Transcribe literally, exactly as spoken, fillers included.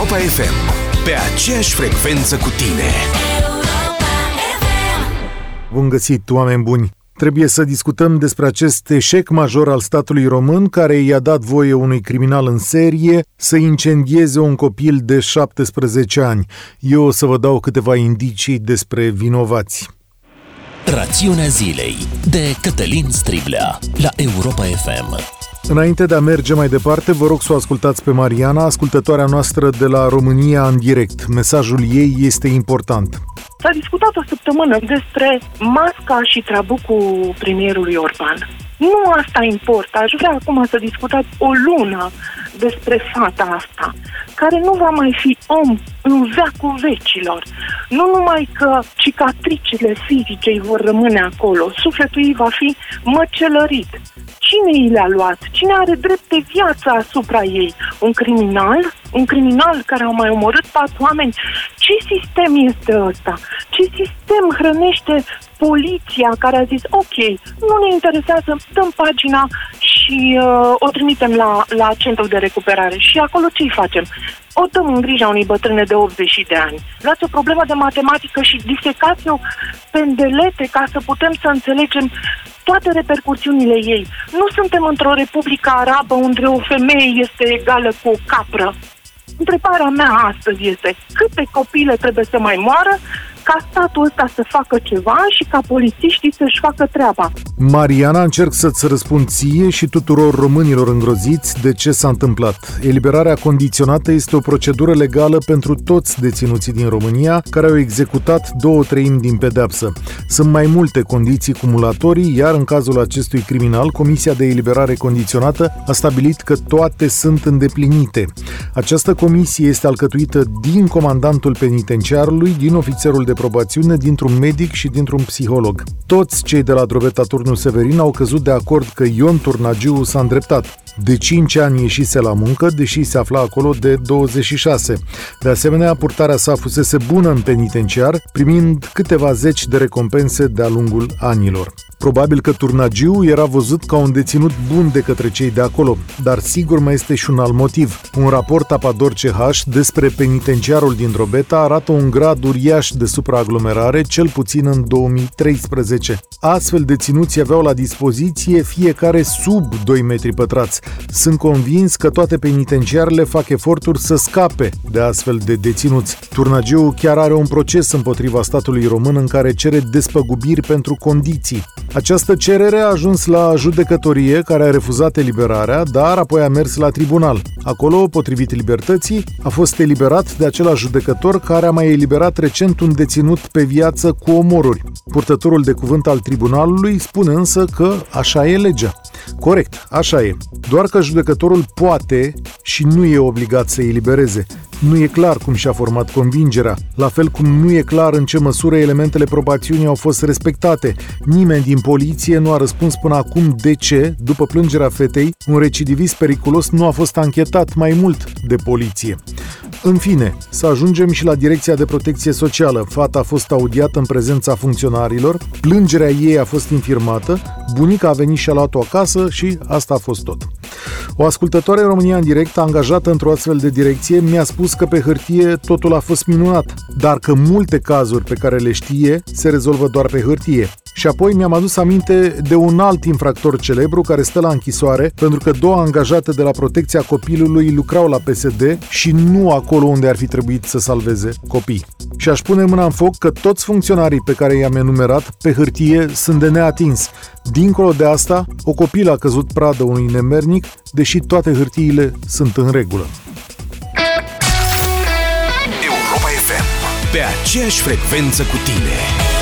Europa F M, pe aceeași frecvență cu tine. Bun găsit, oameni buni! Trebuie să discutăm despre acest eșec major al statului român care i-a dat voie unui criminal în serie să incendieze un copil de șaptesprezece ani. Eu o să vă dau câteva indicii despre vinovați. Rațiunea zilei de Cătălin Striblea la Europa F M. Înainte de a merge mai departe, vă rog să o ascultați pe Mariana, ascultătoarea noastră de la România în direct. Mesajul ei este important. S-a discutat o săptămână despre masca și trabucul premierului Orban. Nu asta importă. Aș vrea acum să discutați o lună despre fata asta, care nu va mai fi om în veacul vecilor. Nu numai că cicatricile fizice îi vor rămâne acolo, sufletul ei va fi măcelărit. Cine i le-a luat? Cine are drept de viață asupra ei? Un criminal? Un criminal care a mai omorât patru oameni? Ce sistem este ăsta? Ce sistem hrănește poliția care a zis ok, nu ne interesează, dăm pagina și uh, o trimitem la, la centrul de recuperare. Și acolo ce-i facem? O dăm în grija unei bătrâne de optzeci de ani. Luați o problemă de matematică și disecați-o pendelete ca să putem să înțelegem toate repercursiunile ei. Nu suntem într-o republică arabă unde o femeie este egală cu o capră. Întrebarea mea astăzi este: câte copile trebuie să mai moară ca statul ăsta să facă ceva și ca polițiștii să-și facă treaba? Mariana, încerc să-ți răspund ție și tuturor românilor îngroziți de ce s-a întâmplat. Eliberarea condiționată este o procedură legală pentru toți deținuții din România care au executat două treimi din pedeapsă. Sunt mai multe condiții cumulatorii, iar în cazul acestui criminal, Comisia de Eliberare Condiționată a stabilit că toate sunt îndeplinite. Această comisie este alcătuită din comandantul penitenciarului, din ofițerul de probațiune, dintr-un medic și dintr-un psiholog. Toți cei de la Drobeta Turnu Severin au căzut de acord că Ion Turnagiu s-a îndreptat. De cinci ani ieșise la muncă, deși se afla acolo de douăzeci și șase. De asemenea, purtarea sa fusese bună în penitenciar, primind câteva zeci de recompense de-a lungul anilor. Probabil că Turnagiu era văzut ca un deținut bun de către cei de acolo, dar sigur mai este și un alt motiv. Un raport Apador C H despre penitenciarul din Drobeta arată un grad uriaș de supraaglomerare, cel puțin în două mii treisprezece. Astfel, deținuții aveau la dispoziție fiecare sub doi metri pătrați. Sunt convins că toate penitenciarele fac eforturi să scape de astfel de deținuți. Turnagiu chiar are un proces împotriva statului român în care cere despăgubiri pentru condiții. Această cerere a ajuns la judecătorie, care a refuzat eliberarea, dar apoi a mers la tribunal. Acolo, potrivit Libertății, a fost eliberat de același judecător care a mai eliberat recent un deținut pe viață cu omoruri. Purtătorul de cuvânt al tribunalului spune însă că așa e legea. Corect, așa e. Doar că judecătorul poate și nu e obligat să elibereze. Nu e clar cum și-a format convingerea, la fel cum nu e clar în ce măsură elementele probațiunii au fost respectate. Nimeni din poliție nu a răspuns până acum de ce, după plângerea fetei, un recidivist periculos nu a fost anchetat mai mult de poliție. În fine, să ajungem și la Direcția de Protecție Socială. Fata a fost audiată în prezența funcționarilor, plângerea ei a fost infirmată, bunica a venit și a luat-o acasă și asta a fost tot. O ascultătoare România în direct, angajată într-o astfel de direcție, mi-a spus că pe hârtie totul a fost minunat, dar că multe cazuri pe care le știe se rezolvă doar pe hârtie. Și apoi mi-am adus aminte de un alt infractor celebru care stă la închisoare pentru că două angajate de la Protecția Copilului lucrau la P S D și nu acolo unde ar fi trebuit să salveze copii. Și aș pune mâna în foc că toți funcționarii pe care i-am enumerat pe hârtie sunt de neatins. Dincolo de asta, o copilă a căzut pradă unui nemernic, deși toate hârtiile sunt în regulă. Europa F M, pe aceeași frecvență cu tine.